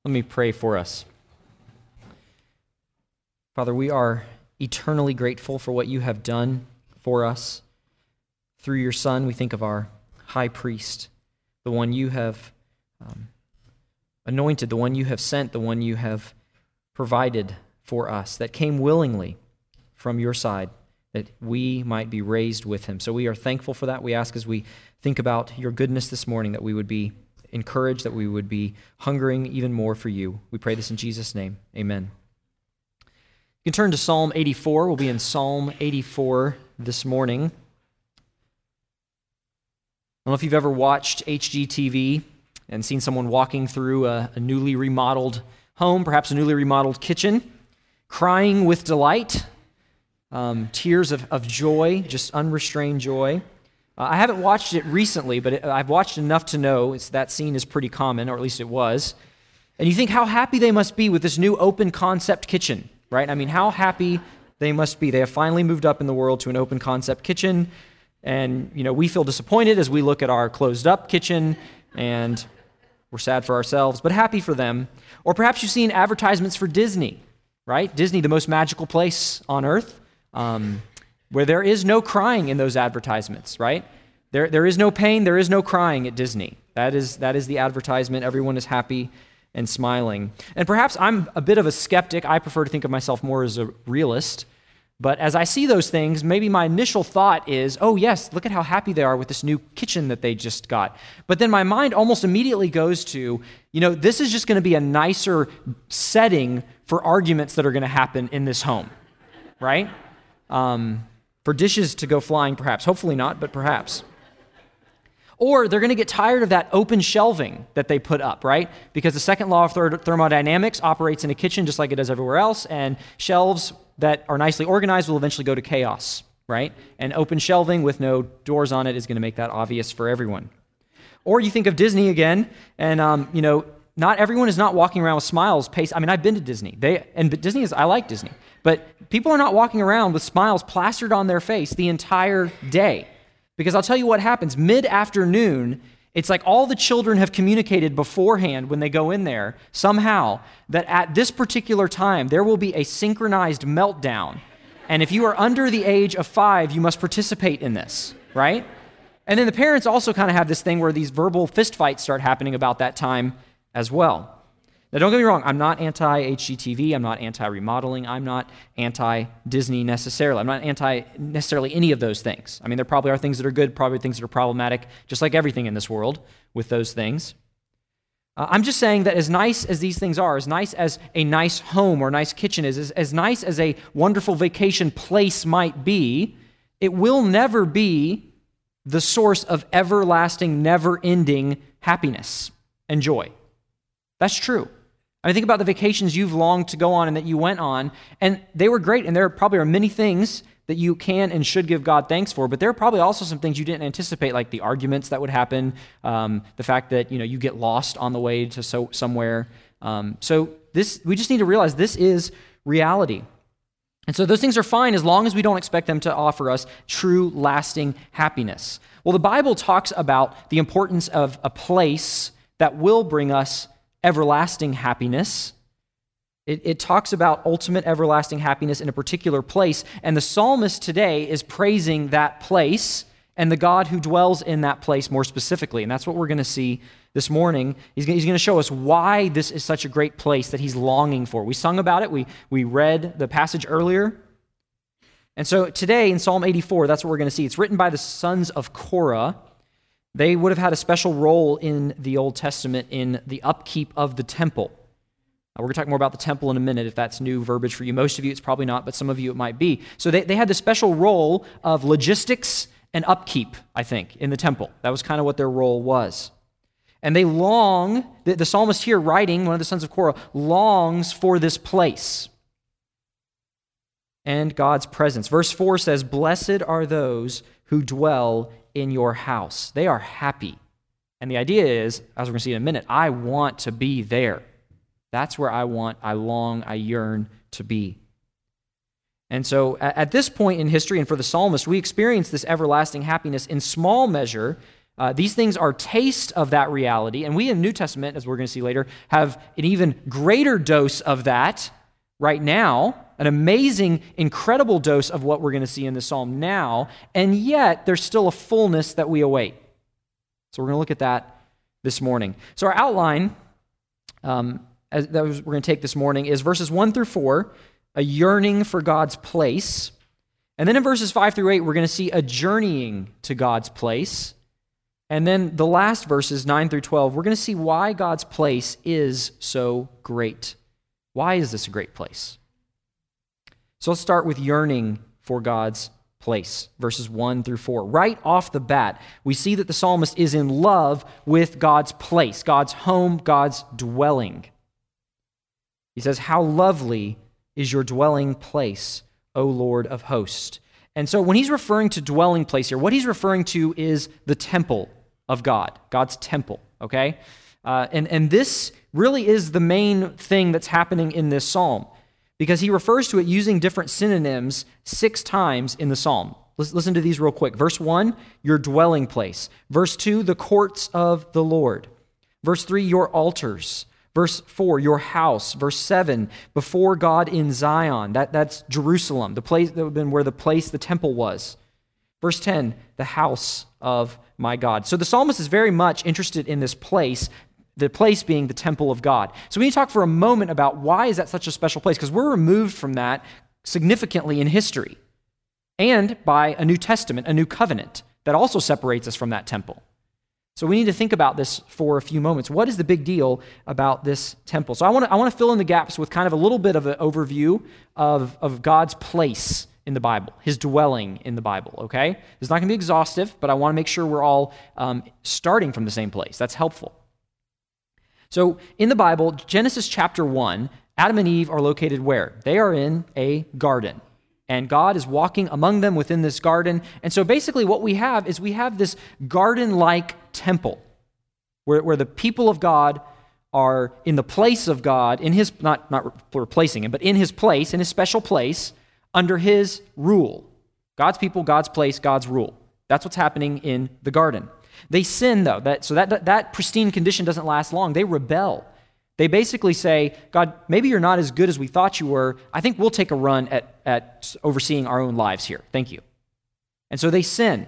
Let me pray for us. Father, we are eternally grateful for what you have done for us. Through your Son, we think of our high priest, the one you have anointed, the one you have sent, the one you have provided for us, that came willingly from your side, that we might be raised with him. So we are thankful for that. We ask as we think about your goodness this morning that we would be encouraged, that we would be hungering even more for you. We pray this in Jesus' name. Amen. You can turn to Psalm 84. We'll be in Psalm 84 this morning. I don't know if you've ever watched HGTV and seen someone walking through a newly remodeled home, perhaps a newly remodeled kitchen, crying with delight, tears of joy, just unrestrained joy. I haven't watched it recently, but I've watched enough to know that scene is pretty common, or at least it was. And you think how happy they must be with this new open concept kitchen, right? I mean, how happy they must be. They have finally moved up in the world to an open concept kitchen. And, we feel disappointed as we look at our closed up kitchen, and we're sad for ourselves, but happy for them. Or perhaps you've seen advertisements for Disney, right? Disney, the most magical place on earth, where there is no crying in those advertisements, right? There is no pain, there is no crying at Disney. That is the advertisement. Everyone is happy and smiling. And perhaps I'm a bit of a skeptic. I prefer to think of myself more as a realist. But as I see those things, maybe my initial thought is, oh yes, look at how happy they are with this new kitchen that they just got. But then my mind almost immediately goes to, this is just going to be a nicer setting for arguments that are going to happen in this home, right? For dishes to go flying, perhaps. Hopefully not, but perhaps. Or they're going to get tired of that open shelving that they put up, right? Because the second law of thermodynamics operates in a kitchen just like it does everywhere else, and shelves that are nicely organized will eventually go to chaos, right? And open shelving with no doors on it is going to make that obvious for everyone. Or you think of Disney again, and not everyone is not walking around with smiles. I've been to Disney. I like Disney. But people are not walking around with smiles plastered on their face the entire day. Because I'll tell you what happens. Mid-afternoon, it's like all the children have communicated beforehand when they go in there, somehow, that at this particular time, there will be a synchronized meltdown. And if you are under the age of 5, you must participate in this, right? And then the parents also kind of have this thing where these verbal fistfights start happening about that time as well. Now, don't get me wrong, I'm not anti-HGTV, I'm not anti-remodeling, I'm not anti-Disney necessarily. I'm not anti-necessarily any of those things. There probably are things that are good, probably things that are problematic, just like everything in this world with those things. I'm just saying that as nice as these things are, as nice as a nice home or nice kitchen is, as nice as a wonderful vacation place might be, it will never be the source of everlasting, never-ending happiness and joy. That's true. Think about the vacations you've longed to go on and that you went on, and they were great, and there probably are many things that you can and should give God thanks for, but there are probably also some things you didn't anticipate, like the arguments that would happen, the fact that you get lost on the way to somewhere. So we just need to realize this is reality. And so those things are fine as long as we don't expect them to offer us true, lasting happiness. Well, the Bible talks about the importance of a place that will bring us everlasting happiness. It talks about ultimate everlasting happiness in a particular place, and the psalmist today is praising that place and the God who dwells in that place more specifically, and that's what we're going to see this morning. He's going to show us why this is such a great place that he's longing for. We sung about it. We read the passage earlier. And so today in Psalm 84, that's what we're going to see. It's written by the sons of Korah. They would have had a special role in the Old Testament in the upkeep of the temple. We're going to talk more about the temple in a minute if that's new verbiage for you. Most of you, it's probably not, but some of you, it might be. So they had the special role of logistics and upkeep, I think, in the temple. That was kind of what their role was. And they long, the psalmist here writing, one of the sons of Korah, longs for this place and God's presence. Verse 4 says, "Blessed are those who dwell in your house." They are happy. And the idea is, as we're going to see in a minute, I want to be there. That's where I long, I yearn to be. And so at this point in history and for the psalmist, we experience this everlasting happiness in small measure These things are taste of that reality, and we in the New Testament, as we're going to see later, have an even greater dose of that right now, an amazing, incredible dose of what we're going to see in this psalm now, and yet there's still a fullness that we await. So we're going to look at that this morning. So our outline we're going to take this morning is verses 1 through 4, a yearning for God's place. And then in verses 5 through 8, we're going to see a journeying to God's place. And then the last verses, 9 through 12, we're going to see why God's place is so great. Why is this a great place? So let's start with yearning for God's place, verses 1 through 4. Right off the bat, we see that the psalmist is in love with God's place, God's home, God's dwelling. He says, "How lovely is your dwelling place, O Lord of hosts." And so when he's referring to dwelling place here, what he's referring to is the temple of God, God's temple, okay? And this really is the main thing that's happening in this psalm, because he refers to it using different synonyms 6 times in the psalm. Listen to these real quick. Verse 1, your dwelling place. Verse 2, the courts of the Lord. Verse 3, your altars. Verse 4, your house. Verse 7, before God in Zion. That's Jerusalem, the place that would have been where the temple was. Verse 10, the house of my God. So the psalmist is very much interested in this place, the place being the temple of God. So we need to talk for a moment about why is that such a special place, because we're removed from that significantly in history and by a New Testament, a new covenant that also separates us from that temple. So we need to think about this for a few moments. What is the big deal about this temple? So I want to fill in the gaps with kind of a little bit of an overview of God's place in the Bible, his dwelling in the Bible, okay? It's not going to be exhaustive, but I want to make sure we're all starting from the same place. That's helpful. So in the Bible, Genesis chapter 1, Adam and Eve are located where? They are in a garden. And God is walking among them within this garden. And so basically what we have is this garden-like temple where the people of God are in the place of God, in his, not replacing him, but in his place, in his special place, under his rule. God's people, God's place, God's rule. That's what's happening in the garden. They sin, though. That pristine condition doesn't last long. They rebel. They basically say, God, maybe you're not as good as we thought you were. I think we'll take a run at overseeing our own lives here. Thank you. And so they sin.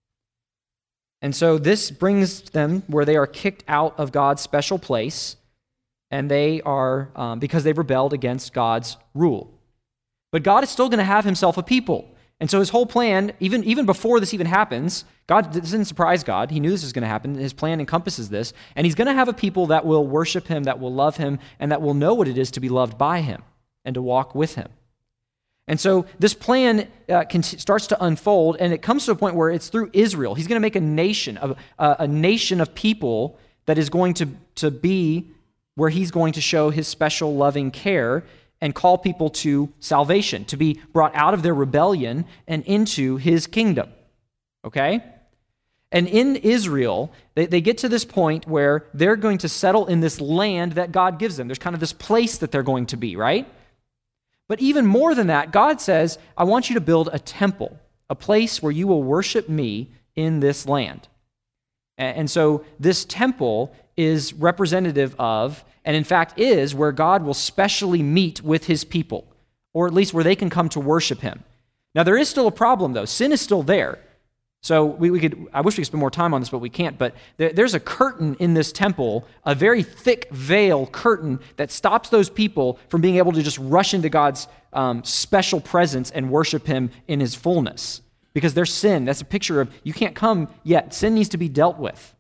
And so this brings them where they are kicked out of God's special place, and they are, because they've rebelled against God's rule. But God is still going to have himself a people. And so his whole plan, even before this even happens, this didn't surprise God. He knew this was going to happen. His plan encompasses this. And he's going to have a people that will worship him, that will love him, and that will know what it is to be loved by him and to walk with him. And so this plan starts to unfold, and it comes to a point where it's through Israel. He's going to make a nation of people that is going to be where he's going to show his special loving care and call people to salvation, to be brought out of their rebellion and into his kingdom. Okay? And in Israel, they get to this point where they're going to settle in this land that God gives them. There's kind of this place that they're going to be, right? But even more than that, God says, I want you to build a temple, a place where you will worship me in this land. And so this temple is representative of, and in fact is, where God will specially meet with his people, or at least where they can come to worship him. Now, there is still a problem, though. Sin is still there. So I wish we could spend more time on this, but we can't. But there's a curtain in this temple, a very thick veil curtain that stops those people from being able to just rush into God's special presence and worship him in his fullness. Because there's sin. That's a picture of, you can't come yet. Sin needs to be dealt with.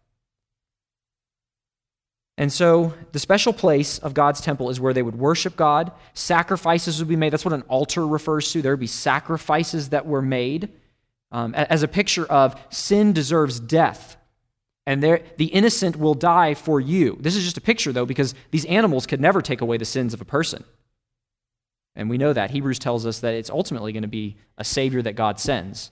And so the special place of God's temple is where they would worship God. Sacrifices would be made. That's what an altar refers to. There would be sacrifices that were made as a picture of sin deserves death. And the innocent will die for you. This is just a picture, though, because these animals could never take away the sins of a person. And we know that. Hebrews tells us that it's ultimately going to be a Savior that God sends.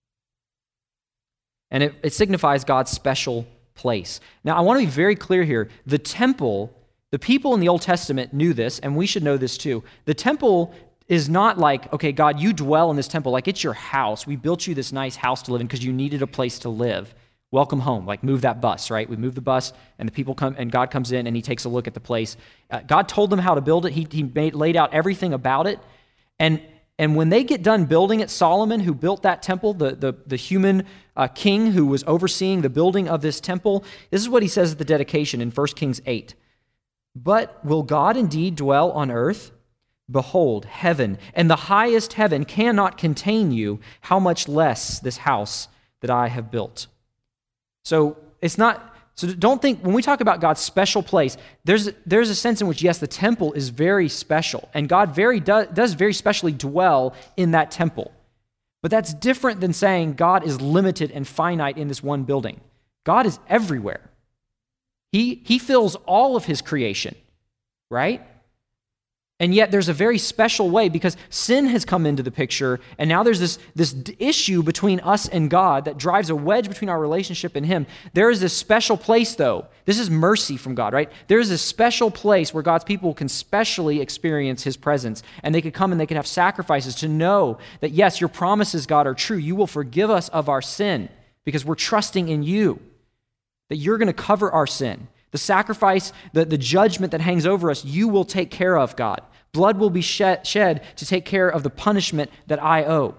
And it signifies God's special place. Now, I want to be very clear here. The temple, the people in the Old Testament knew this, and we should know this too. The temple is not like, okay, God, you dwell in this temple, like it's your house. We built you this nice house to live in because you needed a place to live. welcome home, like move that bus, right? We move the bus, and the people come, and God comes in, and he takes a look at the place. God told them how to build it. He laid out everything about it. And when they get done building it, Solomon, who built that temple, the human king who was overseeing the building of this temple, this is what he says at the dedication in 1 Kings 8. But will God indeed dwell on earth? Behold, heaven and the highest heaven cannot contain you, how much less this house that I have built. So don't think, when we talk about God's special place, there's a sense in which, yes, the temple is very special, and God does very specially dwell in that temple. But that's different than saying God is limited and finite in this one building. God is everywhere. He fills all of his creation, right? And yet there's a very special way, because sin has come into the picture, and now there's this issue between us and God that drives a wedge between our relationship and him. There is this special place, though. This is mercy from God, right? There is this special place where God's people can specially experience his presence, and they could come and they could have sacrifices to know that, yes, your promises, God, are true. You will forgive us of our sin because we're trusting in you, that you're going to cover our sin. The sacrifice, the judgment that hangs over us, you will take care of, God. Blood will be shed to take care of the punishment that I owe.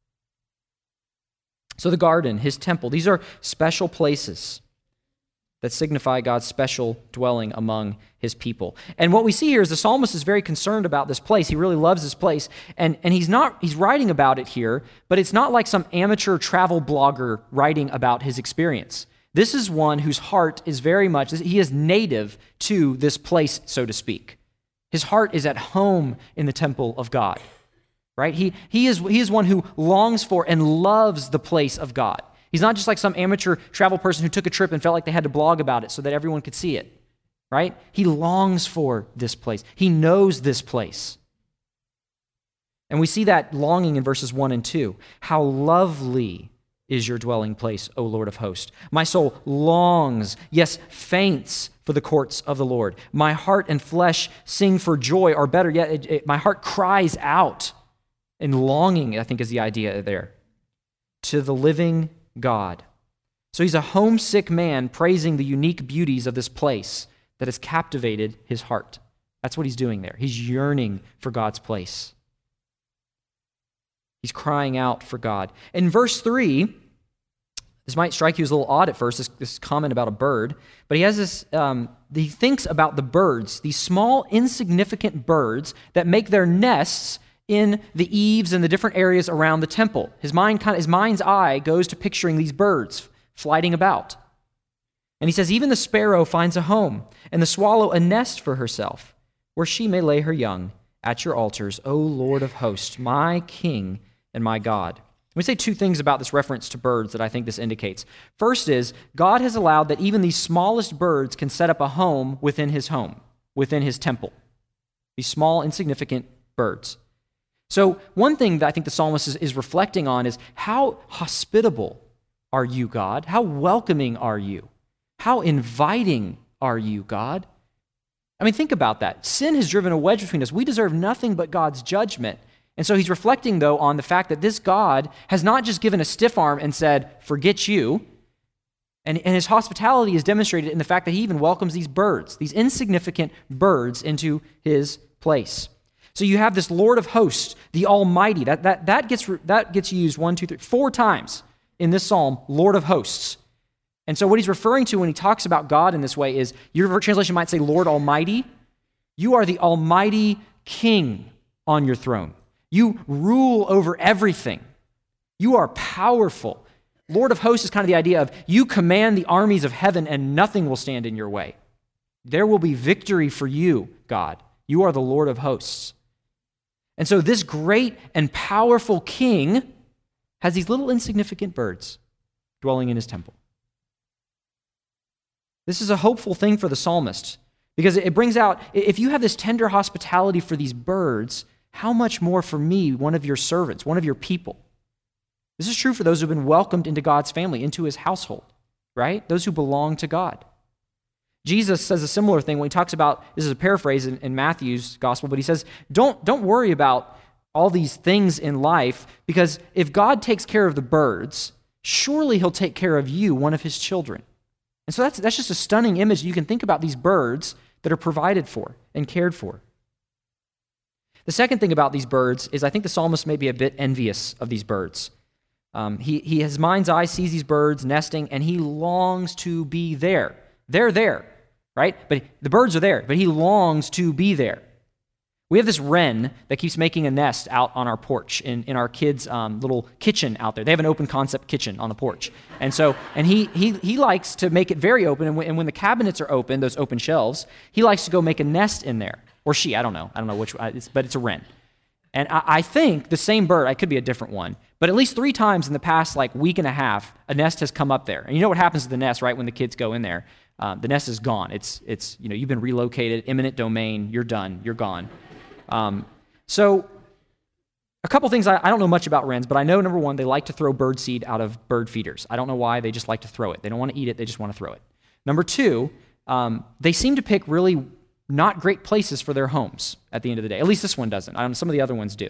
So the garden, his temple, these are special places that signify God's special dwelling among his people. And what we see here is the psalmist is very concerned about this place. He really loves this place. And he's writing about it here, but it's not like some amateur travel blogger writing about his experience. This is one whose heart is very much, he is native to this place, so to speak. His heart is at home in the temple of God, right? He is one who longs for and loves the place of God. He's not just like some amateur travel person who took a trip and felt like they had to blog about it so that everyone could see it, right? He longs for this place. He knows this place. And we see that longing in verses 1 and 2. How lovely is your dwelling place, O Lord of hosts. My soul longs, yes, faints for the courts of the Lord. My heart and flesh sing for joy, or better yet, my heart cries out in longing, I think is the idea there, to the living God. So he's a homesick man praising the unique beauties of this place that has captivated his heart. That's what he's doing there. He's yearning for God's place. He's crying out for God. In verse 3, this might strike you as a little odd at first, this comment about a bird, but he has this, he thinks about the birds, these small, insignificant birds that make their nests in the eaves and the different areas around the temple. His mind's eye goes to picturing these birds flighting about. And he says, even the sparrow finds a home, and the swallow a nest for herself, where she may lay her young at your altars, O Lord of hosts, my King and my God. Let me say two things about this reference to birds that I think this indicates. First is, God has allowed that even these smallest birds can set up a home, within his temple. These small, insignificant birds. So one thing that I think the psalmist is reflecting on is, how hospitable are you, God? How welcoming are you? How inviting are you, God? I mean, think about that. Sin has driven a wedge between us. We deserve nothing but God's judgment. And so he's reflecting, though, on the fact that this God has not just given a stiff arm and said, forget you. And his hospitality is demonstrated in the fact that he even welcomes these birds, these insignificant birds, into his place. So you have this Lord of hosts, the Almighty. That gets used 4 times in this psalm, Lord of hosts. And so what he's referring to when he talks about God in this way is, your translation might say Lord Almighty. You are the Almighty King on your throne. You rule over everything. You are powerful. Lord of hosts is kind of the idea of, you command the armies of heaven and nothing will stand in your way. There will be victory for you, God. You are the Lord of hosts. And so this great and powerful king has these little insignificant birds dwelling in his temple. This is a hopeful thing for the psalmist, because it brings out, if you have this tender hospitality for these birds, how much more for me, one of your servants, one of your people? This is true for those who have been welcomed into God's family, into his household, right? Those who belong to God. Jesus says a similar thing when he talks about, this is a paraphrase in Matthew's gospel, but he says, don't worry about all these things in life, because if God takes care of the birds, surely he'll take care of you, one of his children. And so that's just a stunning image. You can think about these birds that are provided for and cared for. The second thing about these birds is I think the psalmist may be a bit envious of these birds. His mind's eye sees these birds nesting, and he longs to be there. They're there, right? But the birds are there, but he longs to be there. We have this wren that keeps making a nest out on our porch in our kids' little kitchen out there. They have an open concept kitchen on the porch. And he likes to make it very open, and when the cabinets are open, those open shelves, he likes to go make a nest in there. Or she, I don't know which, but it's a wren. And I think the same bird, it could be a different one, but at least 3 times in the past week and a half, a nest has come up there. And you know what happens to the nest, right, when the kids go in there? The nest is gone. It's you've been relocated, eminent domain, you're done, you're gone. So a couple things, I don't know much about wrens, but I know, number one, they like to throw bird seed out of bird feeders. I don't know why, they just like to throw it. They don't want to eat it, they just want to throw it. Number two, they seem to pick really not great places for their homes at the end of the day. At least this one doesn't. Some of the other ones do.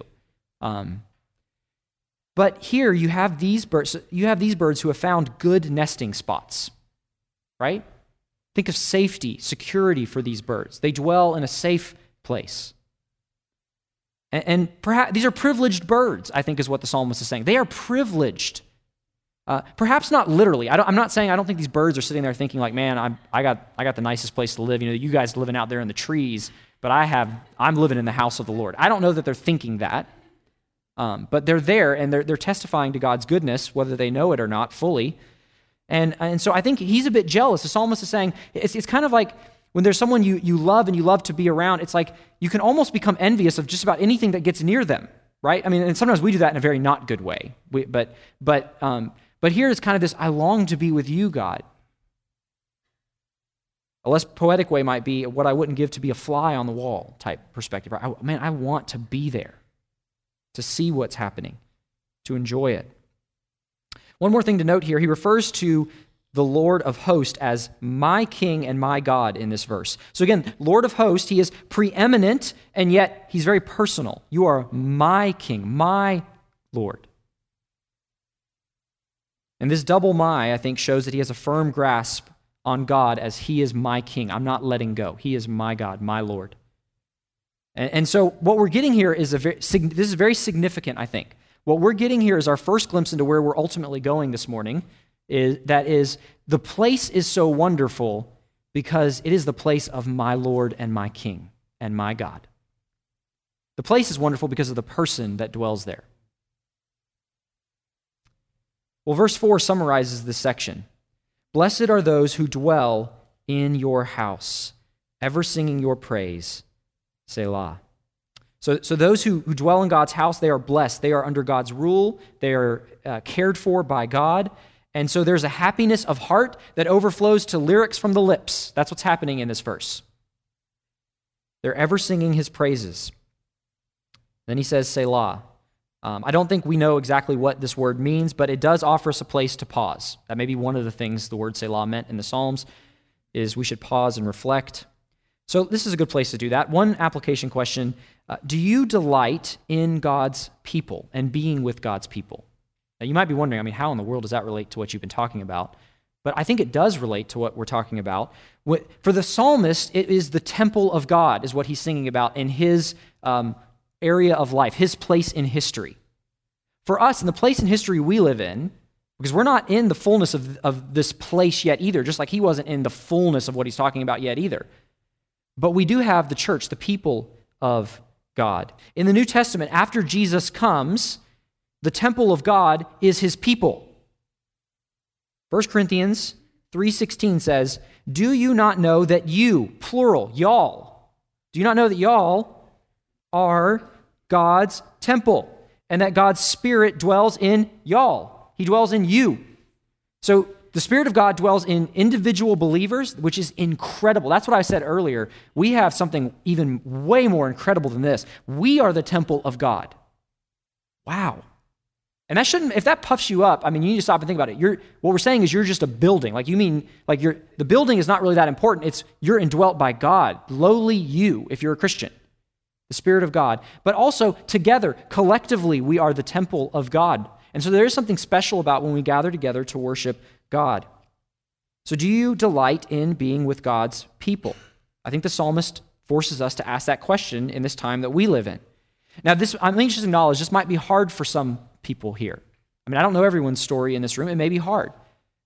But here you have these birds who have found good nesting spots, right? Think of safety, security for these birds. They dwell in a safe place. And perhaps these are privileged birds, I think is what the psalmist is saying. They are privileged. Perhaps not literally. I'm not saying I don't think these birds are sitting there thinking like, man, I got the nicest place to live. You guys living out there in the trees, but I'm living in the house of the Lord. I don't know that they're thinking that, but they're there and they're testifying to God's goodness, whether they know it or not fully. And so I think he's a bit jealous. The psalmist is saying it's kind of like when there's someone you love and you love to be around. It's like you can almost become envious of just about anything that gets near them, right? I mean, and sometimes we do that in a very not good way. But here it's kind of this, I long to be with you, God. A less poetic way might be what I wouldn't give to be a fly on the wall type perspective. I want to be there, to see what's happening, to enjoy it. One more thing to note here, he refers to the Lord of hosts as my King and my God in this verse. So again, Lord of hosts, he is preeminent, and yet he's very personal. You are my King, my Lord. And this double my, I think, shows that he has a firm grasp on God as he is my King. I'm not letting go. He is my God, my Lord. And so what we're getting here is this is very significant, I think. What we're getting here is our first glimpse into where we're ultimately going this morning. Is the place is so wonderful because it is the place of my Lord and my King and my God. The place is wonderful because of the person that dwells there. Well, verse 4 summarizes this section. Blessed are those who dwell in your house, ever singing your praise, Selah. So those who dwell in God's house, they are blessed. They are under God's rule. They are cared for by God. And so there's a happiness of heart that overflows to lyrics from the lips. That's what's happening in this verse. They're ever singing his praises. Then he says, Selah. I don't think we know exactly what this word means, but it does offer us a place to pause. That may be one of the things the word Selah meant in the Psalms, is we should pause and reflect. So this is a good place to do that. One application question, do you delight in God's people and being with God's people? Now, you might be wondering, how in the world does that relate to what you've been talking about? But I think it does relate to what we're talking about. For the psalmist, it is the temple of God, is what he's singing about in his area of life, his place in history. For us, in the place in history we live in, because we're not in the fullness of this place yet either, just like he wasn't in the fullness of what he's talking about yet either. But we do have the church, the people of God. In the New Testament, after Jesus comes, the temple of God is his people. 1 Corinthians 3:16 says, do you not know that you, plural, y'all, do you not know that y'all are God's temple and that God's Spirit dwells in y'all? He dwells in you. So the Spirit of God dwells in individual believers, which is incredible. That's what I said earlier. We have something even way more incredible than this. We are the temple of God. Wow. And that shouldn't, if that puffs you up, you need to stop and think about it. What we're saying is you're just a building. The building is not really that important. It's you're indwelt by God, lowly you, if you're a Christian, the Spirit of God. But also together, collectively, we are the temple of God. And so there is something special about when we gather together to worship God. So do you delight in being with God's people? I think the psalmist forces us to ask that question in this time that we live in. Now, let me just acknowledge, this might be hard for some people here. I mean, I don't know everyone's story in this room. It may be hard.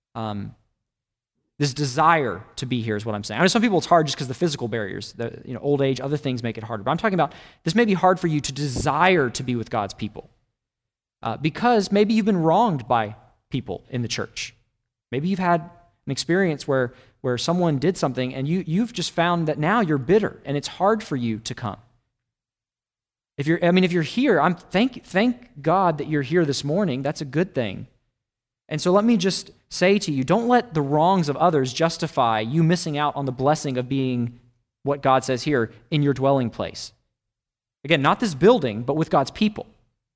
This desire to be here is what I'm saying. I know some people it's hard just because the physical barriers, old age, other things make it harder. But I'm talking about this may be hard for you to desire to be with God's people because maybe you've been wronged by people in the church. Maybe you've had an experience where someone did something and you've just found that now you're bitter and it's hard for you to come. If you're here, thank God that you're here this morning. That's a good thing. And so let me just say to you, don't let the wrongs of others justify you missing out on the blessing of being what God says here in your dwelling place. Again, not this building, but with God's people.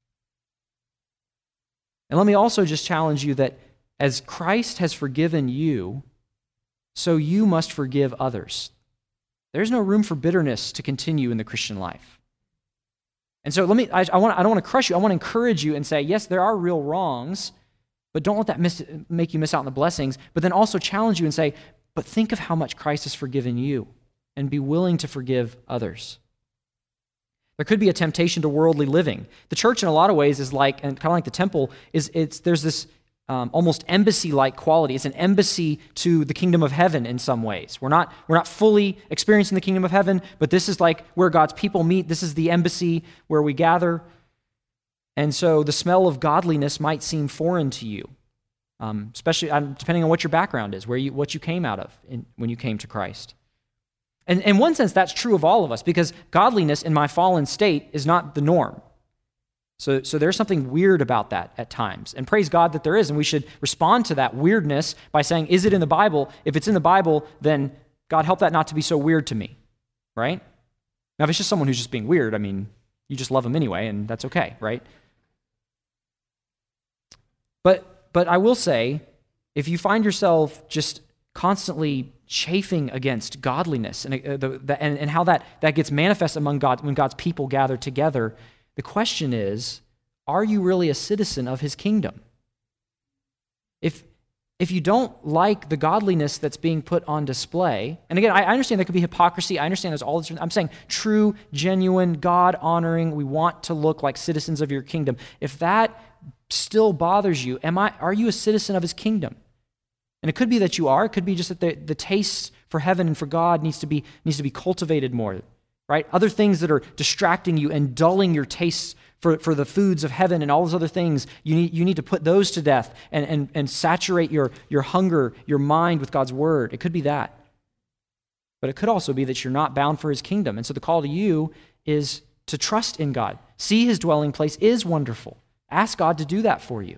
And let me also just challenge you that as Christ has forgiven you, so you must forgive others. There's no room for bitterness to continue in the Christian life. And so I don't want to crush you. I want to encourage you and say, yes, there are real wrongs, but don't let that make you miss out on the blessings. But then also challenge you and say, but think of how much Christ has forgiven you and be willing to forgive others. There could be a temptation to worldly living. The church in a lot of ways is like, and kind of like the temple, there's this almost embassy-like quality. It's an embassy to the kingdom of heaven in some ways. We're not fully experiencing the kingdom of heaven, but this is like where God's people meet. This is the embassy where we gather. And so the smell of godliness might seem foreign to you, especially depending on what your background is, what you came out of when you came to Christ. And in one sense, that's true of all of us, because godliness in my fallen state is not the norm. So there's something weird about that at times. And praise God that there is, and we should respond to that weirdness by saying, is it in the Bible? If it's in the Bible, then God, help that not to be so weird to me, right? Now, if it's just someone who's just being weird, I mean, you just love them anyway, and that's okay, right? But I will say, if you find yourself just constantly chafing against godliness and how that gets manifest among God when God's people gather together, the question is, are you really a citizen of his kingdom? If you don't like the godliness that's being put on display, and again, I understand there could be hypocrisy. I understand there's all this. I'm saying true, genuine, God-honoring, we want to look like citizens of your kingdom. If that still bothers you, are you a citizen of his kingdom? And it could be that you are. It could be just that the taste for heaven and for God needs to be cultivated more, right? Other things that are distracting you and dulling your tastes for the foods of heaven and all those other things, you need to put those to death and saturate your hunger, your mind with God's word. It could be that. But it could also be that you're not bound for his kingdom. And so the call to you is to trust in God. See his dwelling place is wonderful. Ask God to do that for you.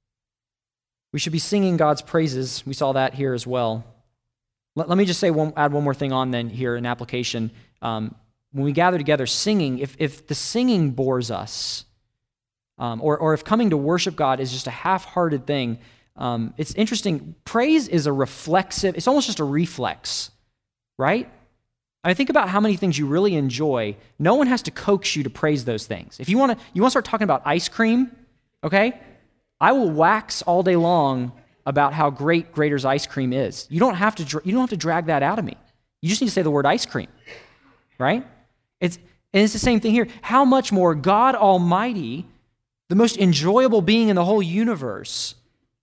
We should be singing God's praises. We saw that here as well. Let me just add one more thing on then here in application. When we gather together singing, if the singing bores us, or if coming to worship God is just a half-hearted thing, it's interesting. Praise is it's almost just a reflex, right? I mean, think about how many things you really enjoy. No one has to coax you to praise those things. If you want to start talking about ice cream, okay? I will wax all day long about how great Graeter's ice cream is. You don't have to drag that out of me. You just need to say the word ice cream, right? It's the same thing here. How much more God Almighty, the most enjoyable being in the whole universe,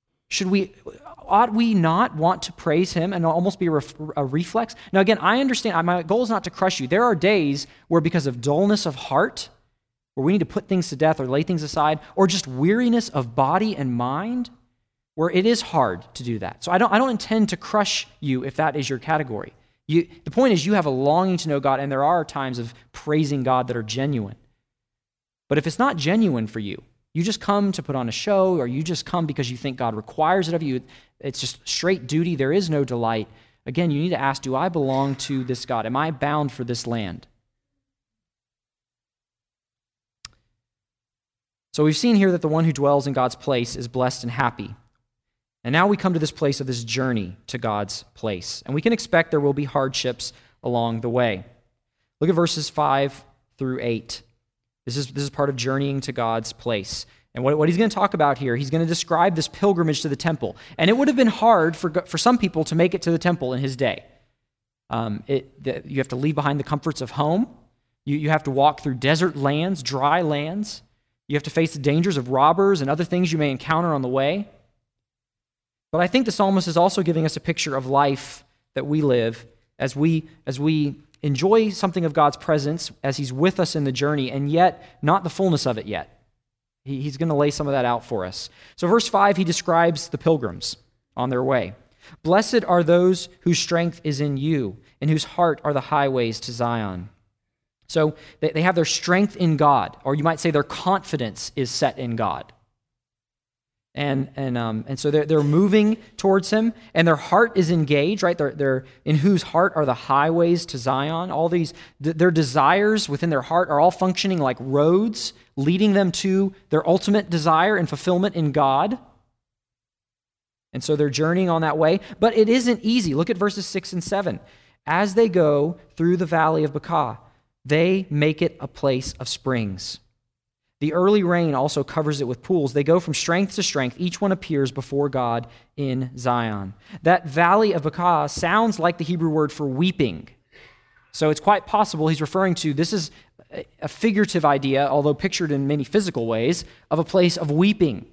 ought we not want to praise him and almost be a reflex? Now again, I understand, my goal is not to crush you. There are days where because of dullness of heart, where we need to put things to death or lay things aside, or just weariness of body and mind, where it is hard to do that. So I don't intend to crush you if that is your category. The point is you have a longing to know God, and there are times of praising God that are genuine. But if it's not genuine for you, you just come to put on a show, or you just come because you think God requires it of you, it's just straight duty, there is no delight. Again, you need to ask, do I belong to this God? Am I bound for this land? So we've seen here that the one who dwells in God's place is blessed and happy. And now we come to this place of this journey to God's place. And we can expect there will be hardships along the way. Look at verses 5 through 8. This is part of journeying to God's place. And what he's going to talk about here, he's going to describe this pilgrimage to the temple. And it would have been hard for some people to make it to the temple in his day. You have to leave behind the comforts of home. You have to walk through desert lands, dry lands. You have to face the dangers of robbers and other things you may encounter on the way. But I think the psalmist is also giving us a picture of life that we live as we enjoy something of God's presence, as he's with us in the journey, and yet not the fullness of it yet. He's going to lay some of that out for us. So verse 5, he describes the pilgrims on their way. Blessed are those whose strength is in you, and whose heart are the highways to Zion. So they have their strength in God, or you might say their confidence is set in God. And so they're moving towards him, and their heart is engaged, right? They're in whose heart are the highways to Zion. All these, their desires within their heart are all functioning like roads, leading them to their ultimate desire and fulfillment in God. And so they're journeying on that way, but it isn't easy. Look at verses 6 and 7. As they go through the valley of Baca, they make it a place of springs. The early rain also covers it with pools. They go from strength to strength. Each one appears before God in Zion. That valley of Baca sounds like the Hebrew word for weeping. So it's quite possible he's referring to, this is a figurative idea, although pictured in many physical ways, of a place of weeping.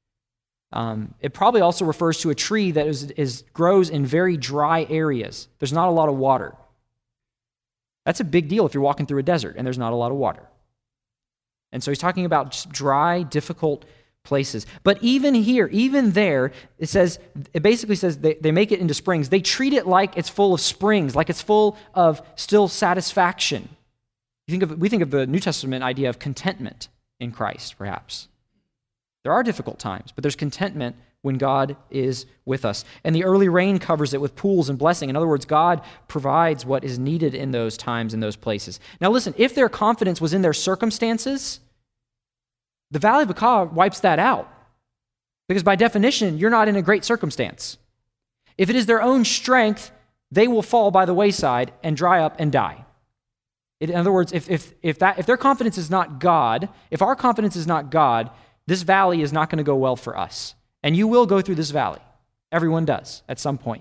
It probably also refers to a tree that grows in very dry areas. There's not a lot of water. That's a big deal if you're walking through a desert and there's not a lot of water. And so he's talking about just dry, difficult places. But even here, even there, it basically says they make it into springs. They treat it like it's full of springs, like it's full of still satisfaction. We think of the New Testament idea of contentment in Christ, perhaps. There are difficult times, but there's contentment when God is with us. And the early rain covers it with pools and blessing. In other words, God provides what is needed in those times, in those places. Now listen, if their confidence was in their circumstances, the Valley of Baca wipes that out. Because by definition, you're not in a great circumstance. If it is their own strength, they will fall by the wayside and dry up and die. In other words, if their confidence is not God, if our confidence is not God, this valley is not going to go well for us. And you will go through this valley. Everyone does at some point.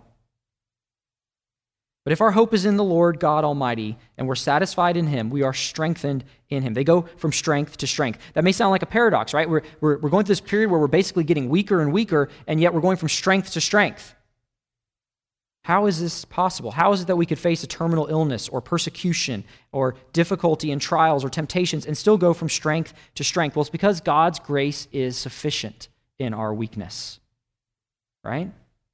But if our hope is in the Lord God Almighty and we're satisfied in him, we are strengthened in him. They go from strength to strength. That may sound like a paradox, right? We're going through this period where we're basically getting weaker and weaker, and yet we're going from strength to strength. How is this possible? How is it that we could face a terminal illness or persecution or difficulty and trials or temptations and still go from strength to strength? Well, it's because God's grace is sufficient in our weakness, right?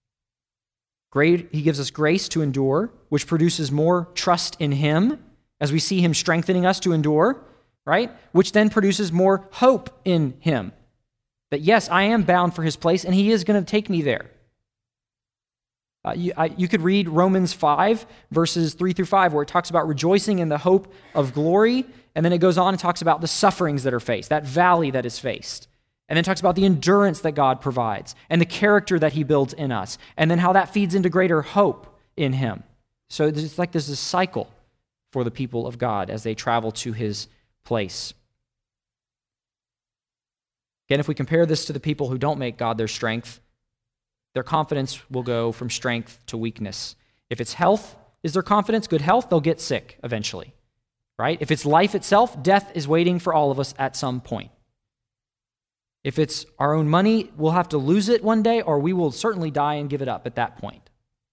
He gives us grace to endure, which produces more trust in him as we see him strengthening us to endure, right? Which then produces more hope in him. That yes, I am bound for his place and he is going to take me there. You could read Romans 5, verses 3 through 5, where it talks about rejoicing in the hope of glory, and then it goes on and talks about the sufferings that are faced, that valley that is faced. And then talks about the endurance that God provides and the character that he builds in us, and then how that feeds into greater hope in him. So it's like there's a cycle for the people of God as they travel to his place. Again, if we compare this to the people who don't make God their strength, their confidence will go from strength to weakness. If it's health is their confidence, good health, they'll get sick eventually, right? If it's life itself, death is waiting for all of us at some point. If it's our own money, we'll have to lose it one day, or we will certainly die and give it up at that point.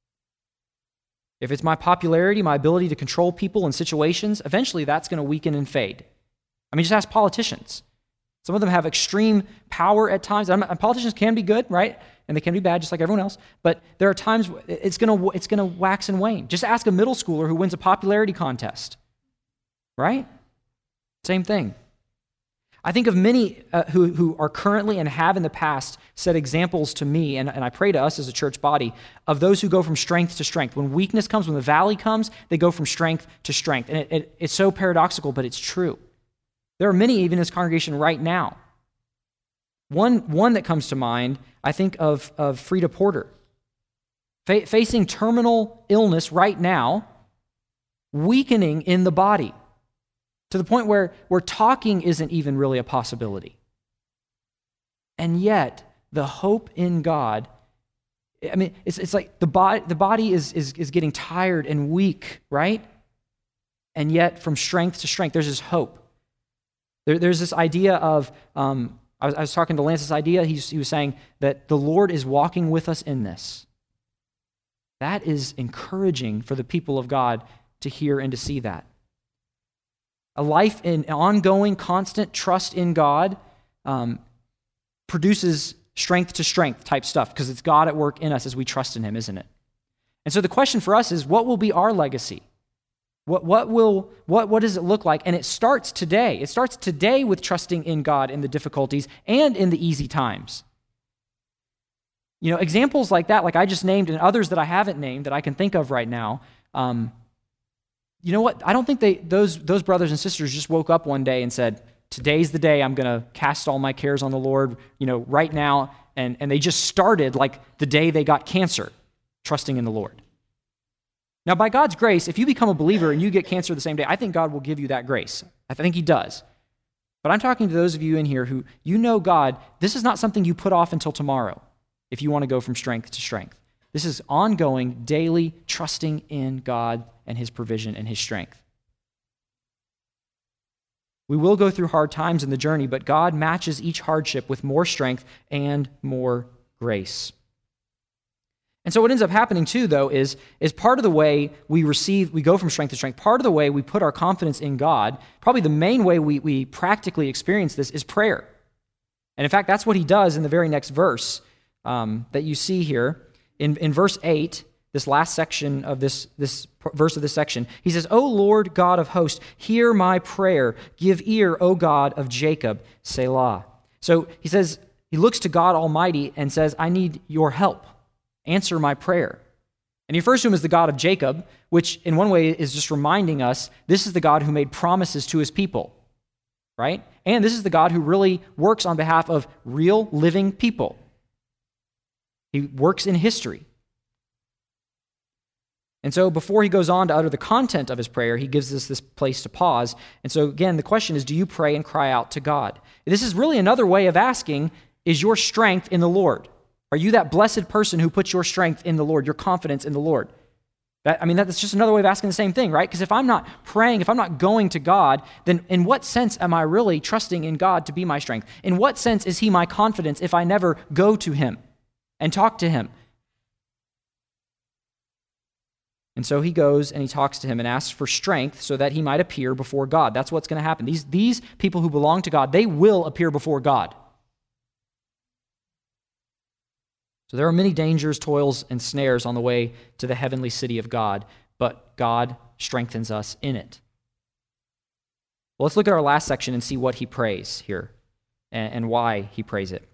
If it's my popularity, my ability to control people and situations, eventually that's going to weaken and fade. I mean, just ask politicians. Some of them have extreme power at times. And politicians can be good, right? And they can be bad, just like everyone else. But there are times it's going to wax and wane. Just ask a middle schooler who wins a popularity contest, right? Same thing. I think of many who are currently and have in the past set examples to me, and I pray to us as a church body, of those who go from strength to strength. When weakness comes, when the valley comes, they go from strength to strength. And it's so paradoxical, but it's true. There are many even in this congregation right now. One that comes to mind, I think of Frida Porter. Facing terminal illness right now, weakening in the body. to the point where talking isn't even really a possibility. And yet, the hope in God, I mean, it's like the body is getting tired and weak, right? And yet, from strength to strength, there's this hope. There's this idea of, I was talking to Lance, this idea, he was saying that the Lord is walking with us in this. That is encouraging for the people of God to hear and to see that. A life in ongoing, constant trust in God produces strength to strength type stuff because it's God at work in us as we trust in him, isn't it? And so the question for us is, what will be our legacy? What does it look like? And it starts today. It starts today with trusting in God in the difficulties and in the easy times. You know, examples like that, like I just named, and others that I haven't named that I can think of right now, you know what? I don't think those brothers and sisters just woke up one day and said, today's the day I'm going to cast all my cares on the Lord, you know, right now. And they just started like the day they got cancer, trusting in the Lord. Now, by God's grace, if you become a believer and you get cancer the same day, I think God will give you that grace. I think he does. But I'm talking to those of you in here who, you know God, this is not something you put off until tomorrow if you want to go from strength to strength. This is ongoing, daily trusting in God and his provision and his strength. We will go through hard times in the journey, but God matches each hardship with more strength and more grace. And so what ends up happening too, though, is part of the way we go from strength to strength, part of the way we put our confidence in God, probably the main way we practically experience this is prayer. And in fact, that's what he does in the very next verse that you see here. In verse 8, this last section of this verse of this section, he says, O Lord God of hosts, hear my prayer. Give ear, O God of Jacob, Selah. So he says, he looks to God Almighty and says, I need your help. Answer my prayer. And he refers to him as the God of Jacob, which in one way is just reminding us this is the God who made promises to his people, right? And this is the God who really works on behalf of real living people. He works in history. And so before he goes on to utter the content of his prayer, he gives us this place to pause. And so again, the question is, do you pray and cry out to God? This is really another way of asking, is your strength in the Lord? Are you that blessed person who puts your strength in the Lord, your confidence in the Lord? That's just another way of asking the same thing, right? Because if I'm not praying, if I'm not going to God, then in what sense am I really trusting in God to be my strength? In what sense is he my confidence if I never go to him and talk to him? And so he goes and he talks to him and asks for strength so that he might appear before God. That's what's going to happen. These people who belong to God, they will appear before God. So there are many dangers, toils, and snares on the way to the heavenly city of God, but God strengthens us in it. Well, let's look at our last section and see what he prays here and why he prays it.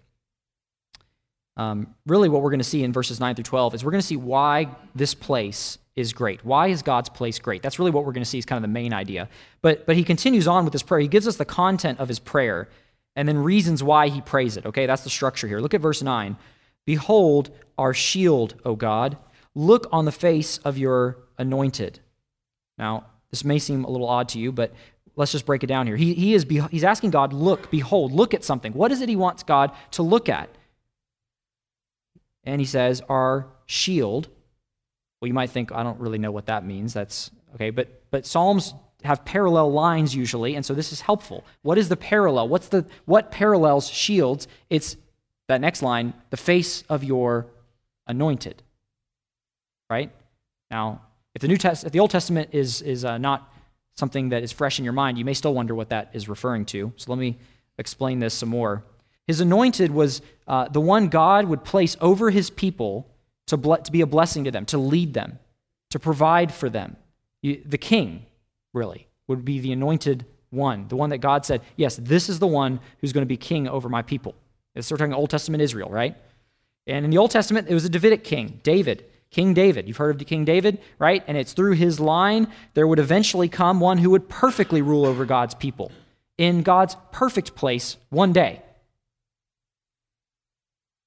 Really what we're going to see in verses 9 through 12 is we're going to see why this place is great. Why is God's place great? That's really what we're going to see is kind of the main idea. But he continues on with this prayer. He gives us the content of his prayer and then reasons why he prays it. Okay, that's the structure here. Look at verse 9. Behold our shield, O God. Look on the face of your anointed. Now, this may seem a little odd to you, but let's just break it down here. He's asking God, look, behold, look at something. What is it he wants God to look at? And he says, our shield. Well, you might think, I don't really know what that means. That's okay, but Psalms have parallel lines usually, and so this is helpful. What is the parallel? What parallels shields? It's that next line, the face of your anointed. Right? Now, if the Old Testament is not something that is fresh in your mind, you may still wonder what that is referring to. So let me explain this some more. His anointed was the one God would place over his people to be a blessing to them, to lead them, to provide for them. The king, really, would be the anointed one, the one that God said, yes, this is the one who's going to be king over my people. It's sort of talking Old Testament Israel, right? And in the Old Testament, it was a Davidic king, David, King David. You've heard of King David, right? And it's through his line, there would eventually come one who would perfectly rule over God's people in God's perfect place one day.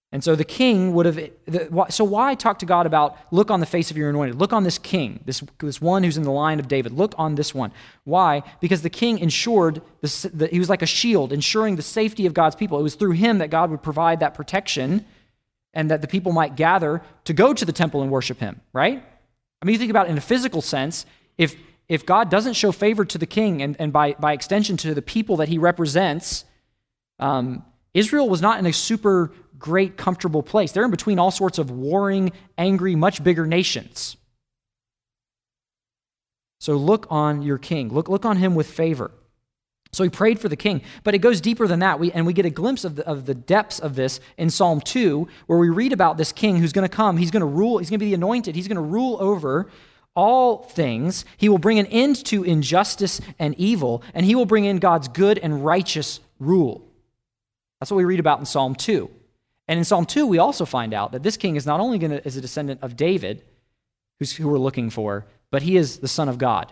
And so the king would have, so why talk to God about, look on the face of your anointed, look on this king, this one who's in the line of David, look on this one. Why? Because the king ensured, he was like a shield, ensuring the safety of God's people. It was through him that God would provide that protection and that the people might gather to go to the temple and worship him, right? I mean, you think about it in a physical sense, if God doesn't show favor to the king and by extension to the people that he represents, Israel was not in a super great, comfortable place. They're in between all sorts of warring, angry, much bigger nations. So look on your king. Look on him with favor. So he prayed for the king, but it goes deeper than that. We get a glimpse of the depths of this in Psalm 2, where we read about this king who's going to come. He's going to rule. He's going to be the anointed. He's going to rule over all things. He will bring an end to injustice and evil, and he will bring in God's good and righteous rule. That's what we read about in Psalm 2. And in Psalm 2, we also find out that this king is not only is a descendant of David, who we're looking for, but he is the Son of God.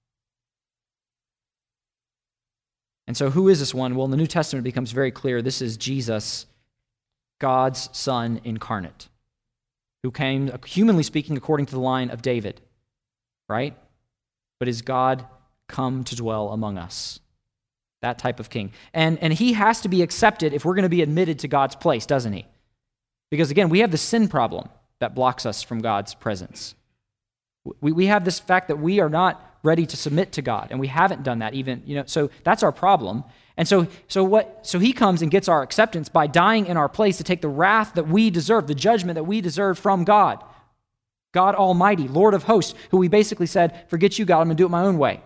And so who is this one? Well, in the New Testament, it becomes very clear this is Jesus, God's Son incarnate, who came, humanly speaking, according to the line of David, right? But is God come to dwell among us? That type of king. And he has to be accepted if we're going to be admitted to God's place, doesn't he? Because again, we have the sin problem that blocks us from God's presence. We have this fact that we are not ready to submit to God, and we haven't done that even, so that's our problem. And so he comes and gets our acceptance by dying in our place to take the wrath that we deserve, the judgment that we deserve from God. God Almighty, Lord of hosts, who we basically said, forget you, God, I'm going to do it my own way.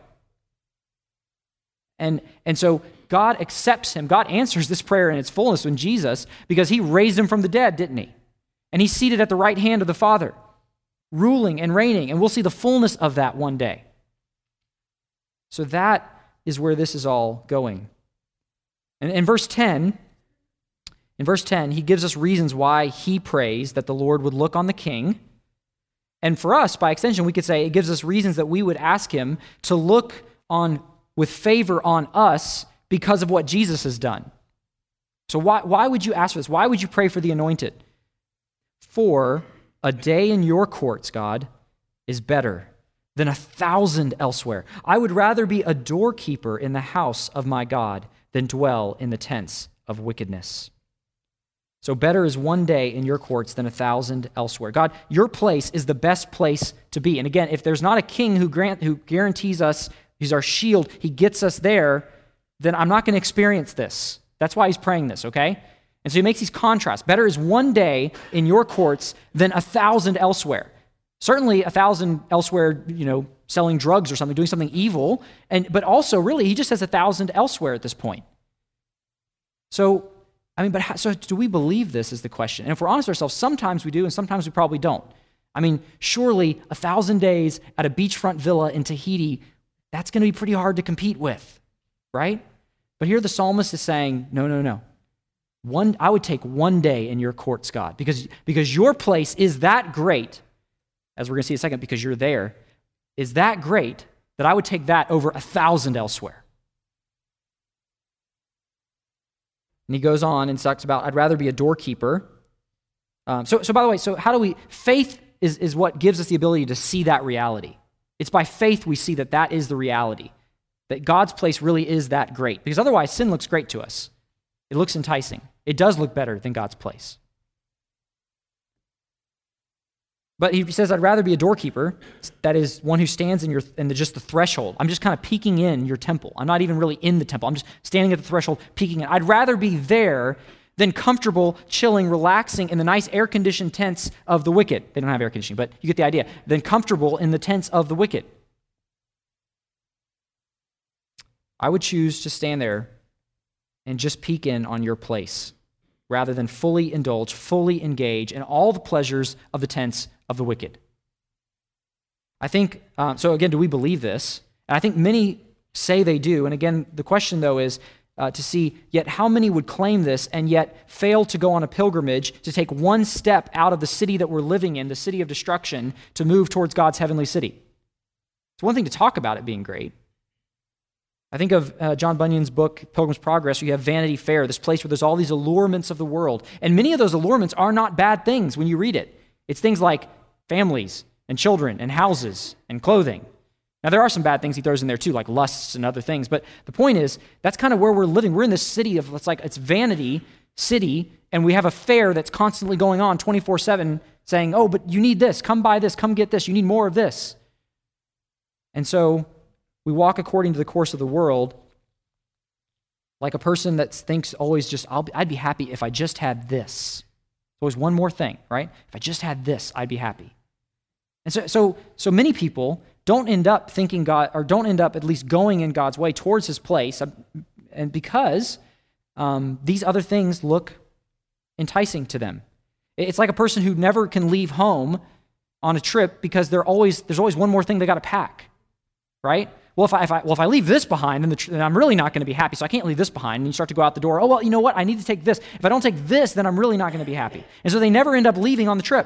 And so God accepts him. God answers this prayer in its fullness in Jesus because he raised him from the dead, didn't he? And he's seated at the right hand of the Father, ruling and reigning, and we'll see the fullness of that one day. So that is where this is all going. And in verse 10, he gives us reasons why he prays that the Lord would look on the king. And for us, by extension, we could say it gives us reasons that we would ask him to look on with favor on us because of what Jesus has done. So why would you ask for this? Why would you pray for the anointed? For a day in your courts, God, is better than 1,000 elsewhere. I would rather be a doorkeeper in the house of my God than dwell in the tents of wickedness. So better is one day in your courts than 1,000 elsewhere. God, your place is the best place to be. And again, if there's not a king who guarantees us, he's our shield, he gets us there, then I'm not going to experience this. That's why he's praying this, okay? And so he makes these contrasts. Better is one day in your courts than 1,000 elsewhere. Certainly 1,000 elsewhere, selling drugs or something, doing something evil, but also really he just says 1,000 elsewhere at this point. So, so do we believe this is the question? And if we're honest with ourselves, sometimes we do and sometimes we probably don't. Surely 1,000 days at a beachfront villa in Tahiti, that's going to be pretty hard to compete with, right? But here the psalmist is saying, no. I would take one day in your courts, God, because your place is that great, as we're going to see in a second, because you're there, is that great that I would take that over 1,000 elsewhere. And he goes on and talks about, I'd rather be a doorkeeper. So by the way, how do we, faith is what gives us the ability to see that reality. It's by faith we see that is the reality, that God's place really is that great. Because otherwise, sin looks great to us. It looks enticing. It does look better than God's place. But he says, I'd rather be a doorkeeper, that is one who stands in just the threshold. I'm just kind of peeking in your temple. I'm not even really in the temple. I'm just standing at the threshold, peeking in. I'd rather be there than comfortable, chilling, relaxing in the nice air-conditioned tents of the wicked. They don't have air conditioning, but you get the idea. Than comfortable in the tents of the wicked. I would choose to stand there and just peek in on your place rather than fully indulge, fully engage in all the pleasures of the tents of the wicked. I think, so again, do we believe this? And I think many say they do. And again, the question, though, is to see yet how many would claim this and yet fail to go on a pilgrimage to take one step out of the city that we're living in, the city of destruction, to move towards God's heavenly city. It's one thing to talk about it being great. I think of John Bunyan's book, Pilgrim's Progress, where you have Vanity Fair, this place where there's all these allurements of the world. And many of those allurements are not bad things when you read it. It's things like families and children and houses and clothing. Now, there are some bad things he throws in there too, like lusts and other things. But the point is, that's kind of where we're living. We're in this city of, it's vanity city, and we have a fair that's constantly going on 24/7 saying, oh, but you need this, come buy this, come get this, you need more of this. And so we walk according to the course of the world like a person that thinks always just, I'd be happy if I just had this. Always one more thing, right? If I just had this, I'd be happy. And so many people don't end up thinking God, or don't end up at least going in God's way towards his place, and because these other things look enticing to them. It's like a person who never can leave home on a trip because there's always one more thing they got to pack, right? Well, if I leave this behind, then I'm really not going to be happy, so I can't leave this behind. And you start to go out the door, oh, well, you know what? I need to take this. If I don't take this, then I'm really not going to be happy. And so they never end up leaving on the trip.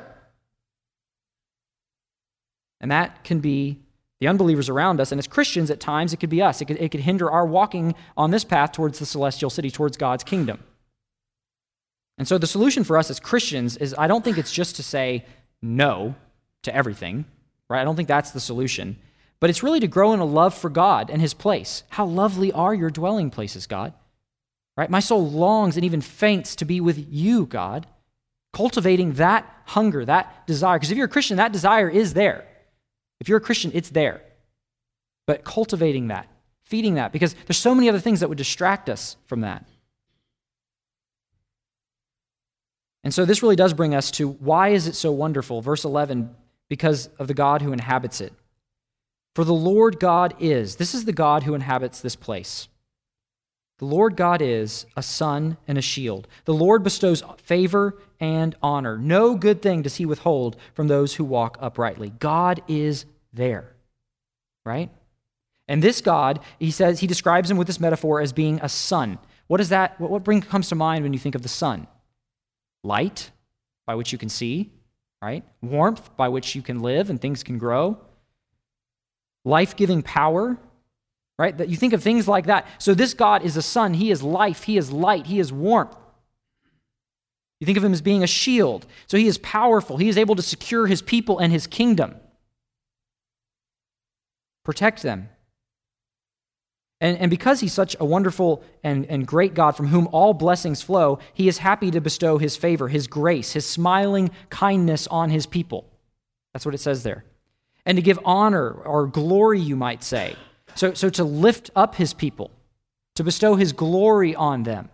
And that can be the unbelievers around us, and as Christians, at times, it could be us. It could hinder our walking on this path towards the celestial city, towards God's kingdom. And so the solution for us as Christians is, I don't think it's just to say no to everything, right? I don't think that's the solution. But it's really to grow in a love for God and his place. How lovely are your dwelling places, God? Right? My soul longs and even faints to be with you, God. Cultivating that hunger, that desire. Because if you're a Christian, that desire is there. If you're a Christian, it's there. But cultivating that, feeding that, because there's so many other things that would distract us from that. And so this really does bring us to, why is it so wonderful? Verse 11, because of the God who inhabits it. For the Lord God is, this is the God who inhabits this place. The Lord God is a sun and a shield. The Lord bestows favor and honor. No good thing does he withhold from those who walk uprightly. God is there, right? And this God, he describes him with this metaphor as being a sun. What is that? What comes to mind when you think of the sun? Light, by which you can see, right? Warmth, by which you can live and things can grow. Life-giving power, right? That you think of things like that. So this God is a sun. He is life. He is light. He is warmth. You think of him as being a shield. So he is powerful. He is able to secure his people and his kingdom. Protect them. And because he's such a wonderful and great God from whom all blessings flow, he is happy to bestow his favor, his grace, his smiling kindness on his people. That's what it says there. And to give honor or glory, you might say. So to lift up his people, to bestow his glory on them.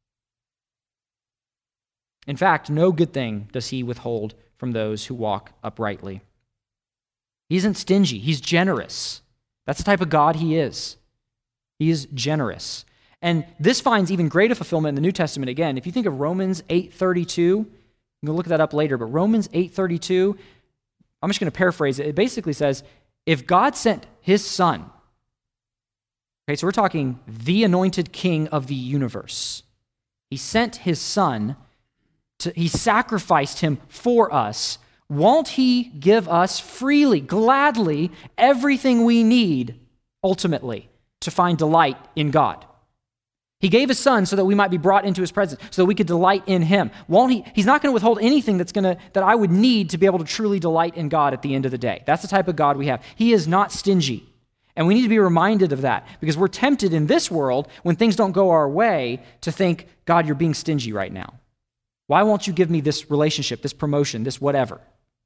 In fact, no good thing does he withhold from those who walk uprightly. He isn't stingy. He's generous. That's the type of God he is. He is generous. And this finds even greater fulfillment in the New Testament. Again, if you think of Romans 8:32, you can look that up later, but Romans 8:32, I'm just going to paraphrase it. It basically says, if God sent his son, okay, so we're talking the anointed king of the universe. He sent his son, he sacrificed him for us. Won't he give us freely, gladly, everything we need, ultimately, to find delight in God? He gave his son so that we might be brought into his presence, so that we could delight in him. Won't he? He's not going to withhold anything that I would need to be able to truly delight in God at the end of the day. That's the type of God we have. He is not stingy. And we need to be reminded of that, because we're tempted in this world, when things don't go our way, to think, God, you're being stingy right now. Why won't you give me this relationship, this promotion, this whatever?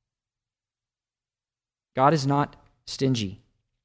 God is not stingy.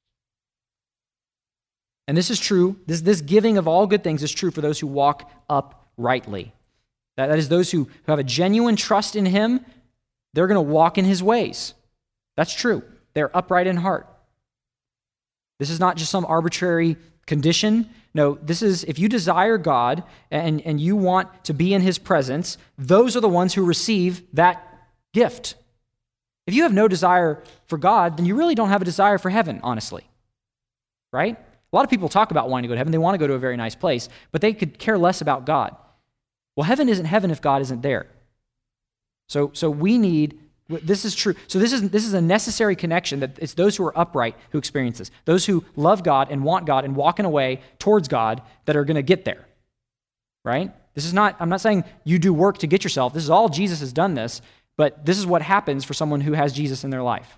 And this is true. This giving of all good things is true for those who walk uprightly. That is, those who have a genuine trust in him, they're going to walk in his ways. That's true. They're upright in heart. This is not just some arbitrary condition. No, this is, if you desire God and you want to be in his presence, those are the ones who receive that gift. If you have no desire for God, then you really don't have a desire for heaven, honestly. Right? A lot of people talk about wanting to go to heaven. They want to go to a very nice place, but they could care less about God. Well, heaven isn't heaven if God isn't there. So we need This is true. So this is a necessary connection, that it's those who are upright who experience this. Those who love God and want God and walk in a way towards God that are going to get there, right? I'm not saying you do work to get yourself. This is all Jesus has done this, but this is what happens for someone who has Jesus in their life.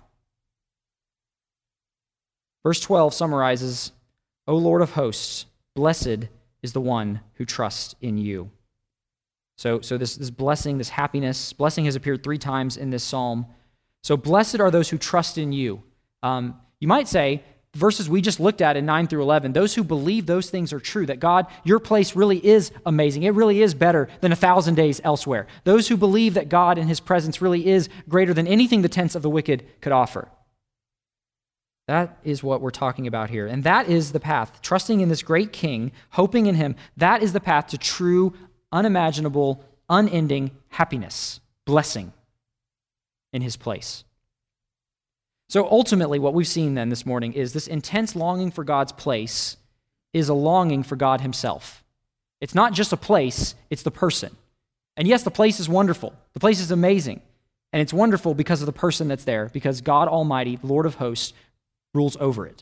Verse 12 summarizes, O Lord of hosts, blessed is the one who trusts in you. So this blessing, this happiness, blessing has appeared 3 times in this psalm. So blessed are those who trust in you. You might say, verses we just looked at in 9 through 11, those who believe those things are true, that God, your place really is amazing. It really is better than 1,000 days elsewhere. Those who believe that God and his presence really is greater than anything the tents of the wicked could offer. That is what we're talking about here. And that is the path. Trusting in this great king, hoping in him, that is the path to true, unimaginable, unending happiness, blessing in his place. So ultimately, what we've seen then this morning is this intense longing for God's place is a longing for God himself. It's not just a place, it's the person. And yes, the place is wonderful. The place is amazing. And it's wonderful because of the person that's there, because God Almighty, Lord of hosts, rules over it.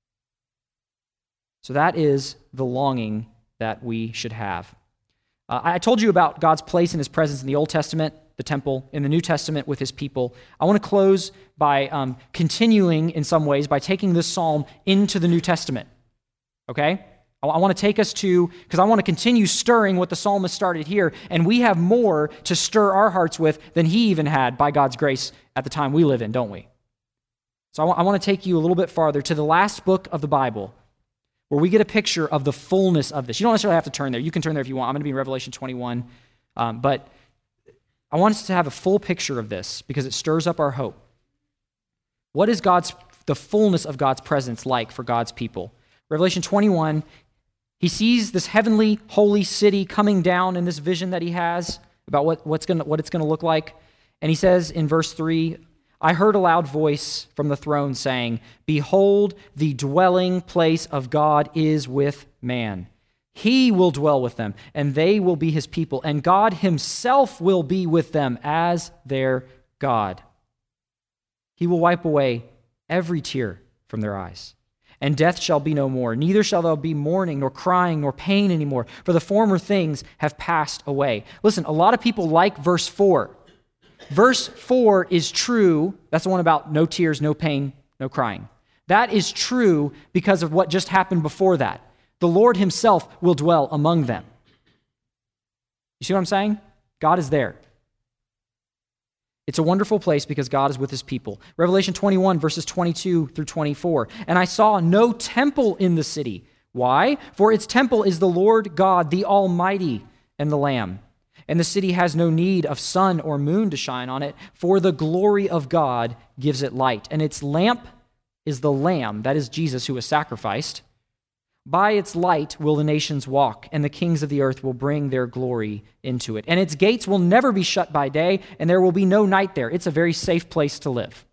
So that is the longing that we should have. I told you about God's place and his presence in the Old Testament, the temple, in the New Testament with his people. I want to close by continuing in some ways by taking this psalm into the New Testament, okay? I want to take us to, because I want to continue stirring what the psalmist started here, and we have more to stir our hearts with than he even had by God's grace at the time we live in, don't we? So I want to take you a little bit farther to the last book of the Bible, where we get a picture of the fullness of this. You don't necessarily have to turn there. You can turn there if you want. I'm going to be in Revelation 21. But I want us to have a full picture of this because it stirs up our hope. What is the fullness of God's presence like for God's people? Revelation 21, he sees this heavenly, holy city coming down in this vision that he has about what it's going to look like. And he says in verse 3, I heard a loud voice from the throne saying, behold, the dwelling place of God is with man. He will dwell with them, and they will be his people, and God himself will be with them as their God. He will wipe away every tear from their eyes, and death shall be no more. Neither shall there be mourning, nor crying, nor pain anymore, for the former things have passed away. Listen, a lot of people like verse 4. Verse 4 is true. That's the one about no tears, no pain, no crying. That is true because of what just happened before that. The Lord himself will dwell among them. You see what I'm saying? God is there. It's a wonderful place because God is with his people. Revelation 21, verses 22 through 24. And I saw no temple in the city. Why? For its temple is the Lord God, the Almighty, and the Lamb. And the city has no need of sun or moon to shine on it, for the glory of God gives it light. And its lamp is the Lamb, that is Jesus who was sacrificed. By its light will the nations walk, and the kings of the earth will bring their glory into it. And its gates will never be shut by day, and there will be no night there. It's a very safe place to live.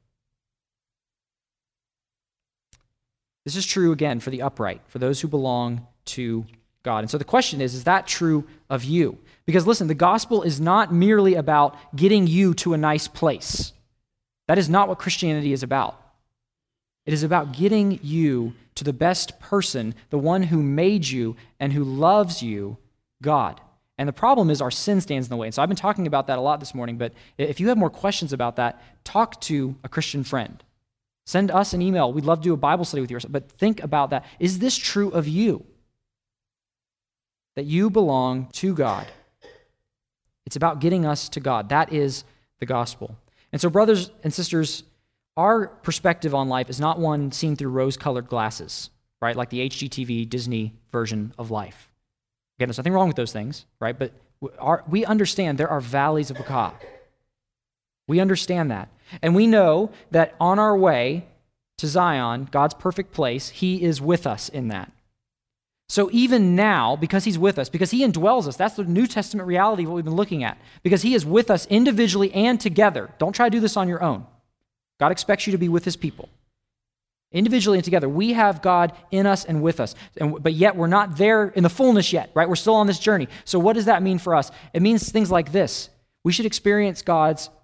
This is true, again, for the upright, for those who belong to God. And so the question is that true of you? Because listen, the gospel is not merely about getting you to a nice place. That is not what Christianity is about. It is about getting you to the best person, the one who made you and who loves you, God. And the problem is our sin stands in the way. And so I've been talking about that a lot this morning, but if you have more questions about that, talk to a Christian friend. Send us an email. We'd love to do a Bible study with you. But think about that. Is this true of you? That you belong to God. It's about getting us to God. That is the gospel. And so, brothers and sisters, our perspective on life is not one seen through rose-colored glasses, right? Like the HGTV Disney version of life. Again, there's nothing wrong with those things, right? But we understand there are valleys of Baca. We understand that. And we know that on our way to Zion, God's perfect place, he is with us in that. So even now, because he's with us, because he indwells us, that's the New Testament reality of what we've been looking at. Because he is with us individually and together. Don't try to do this on your own. God expects you to be with his people. Individually and together, we have God in us and with us. But yet we're not there in the fullness yet, right? We're still on this journey. So what does that mean for us? It means things like this. We should experience God's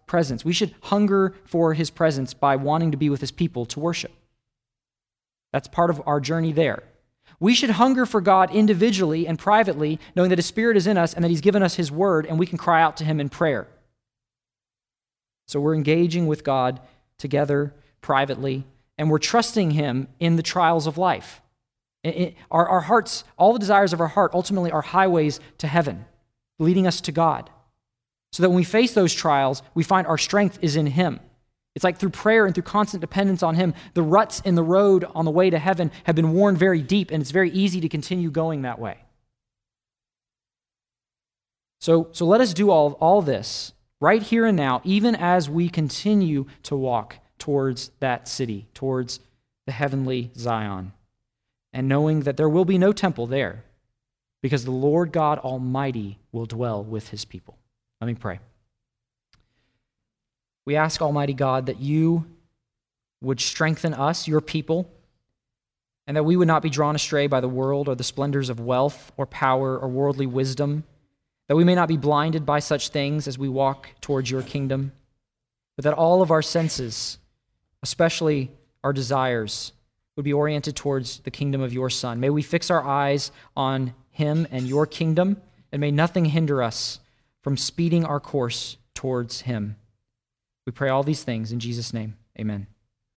presence. We should hunger for his presence by wanting to be with his people to worship. That's part of our journey there. We should hunger for God individually and privately, knowing that his Spirit is in us and that he's given us his word, and we can cry out to him in prayer. So we're engaging with God together privately, and we're trusting him in the trials of life. Our hearts, all the desires of our heart ultimately are highways to heaven, leading us to God. So that when we face those trials, we find our strength is in him. It's like through prayer and through constant dependence on him, the ruts in the road on the way to heaven have been worn very deep, and it's very easy to continue going that way. So let us do all this right here and now, even as we continue to walk towards that city, towards the heavenly Zion, and knowing that there will be no temple there, because the Lord God Almighty will dwell with his people. Let me pray. We ask, Almighty God, that you would strengthen us, your people, and that we would not be drawn astray by the world or the splendors of wealth or power or worldly wisdom, that we may not be blinded by such things as we walk towards your kingdom, but that all of our senses, especially our desires, would be oriented towards the kingdom of your Son. May we fix our eyes on him and your kingdom, and may nothing hinder us from speeding our course towards him. We pray all these things in Jesus' name. Amen.